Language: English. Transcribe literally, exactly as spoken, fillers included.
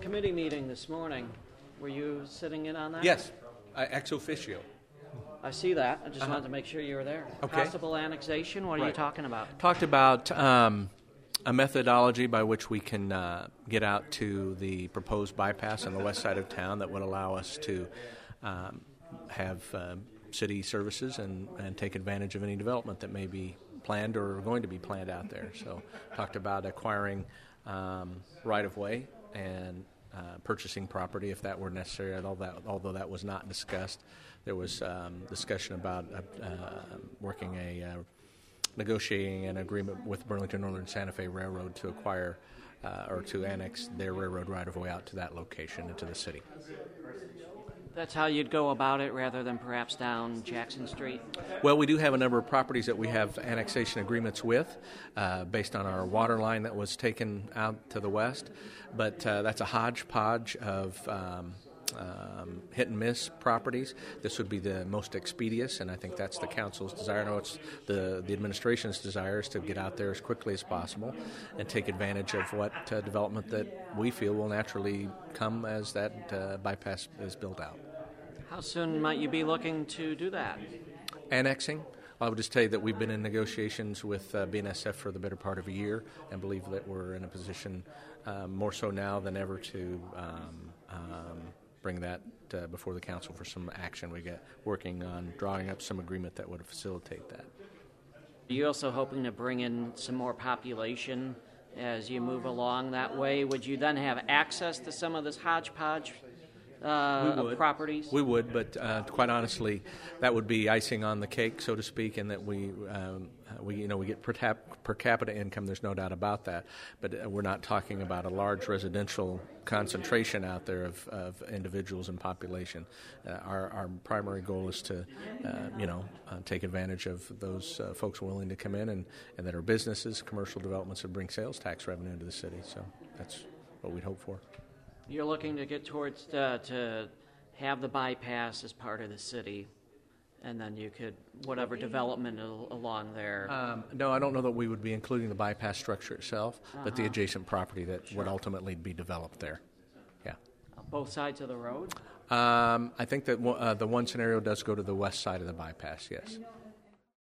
committee meeting this morning. Were you sitting in on that? Yes, uh, ex officio. I see that. I just Uh-huh. wanted to make sure you were there. Okay. Possible annexation? What are you Right. talking about? Talked about um, a methodology by which we can uh, get out to the proposed bypass on the west side of town that would allow us to um, have uh, city services and, and take advantage of any development that may be planned or going to be planned out there. So talked about acquiring um, right-of-way and uh, purchasing property if that were necessary, although that, although that was not discussed. There was um, discussion about uh, uh, working a uh, negotiating an agreement with Burlington Northern Santa Fe Railroad to acquire uh, or to annex their railroad right-of-way out to that location into the city. That's how you'd go about it rather than perhaps down Jackson Street? Well, we do have a number of properties that we have annexation agreements with uh, based on our water line that was taken out to the west, but uh, that's a hodgepodge of um, um, hit-and-miss properties. This would be the most expeditious, and I think that's the council's desire. I know it's the, the administration's desire is to get out there as quickly as possible and take advantage of what uh, development that we feel will naturally come as that uh, bypass is built out. How soon might you be looking to do that? Annexing. I would just tell you that we've been in negotiations with uh, B N S F for the better part of a year and believe that we're in a position um, more so now than ever to um, um, bring that uh, before the council for some action. We get working on drawing up some agreement that would facilitate that. Are you also hoping to bring in some more population as you move along that way? Would you then have access to some of this hodgepodge Uh, we would. of properties? We would, but uh, quite honestly, that would be icing on the cake, so to speak, and that we, um, we, you know, we get per, tap, per capita income. There's no doubt about that, but uh, we're not talking about a large residential concentration out there of, of individuals and population. Uh, our, our primary goal is to, uh, you know, uh, take advantage of those uh, folks willing to come in and, and that are businesses, commercial developments that bring sales tax revenue into the city. So that's what we'd hope for. You're looking to get towards uh, to have the bypass as part of the city, and then you could, whatever development al- along there. Um, no, I don't know that we would be including the bypass structure itself, uh-huh. but the adjacent property that sure. would ultimately be developed there. Yeah. Both sides of the road? Um, I think that w- uh, the one scenario does go to the west side of the bypass, yes.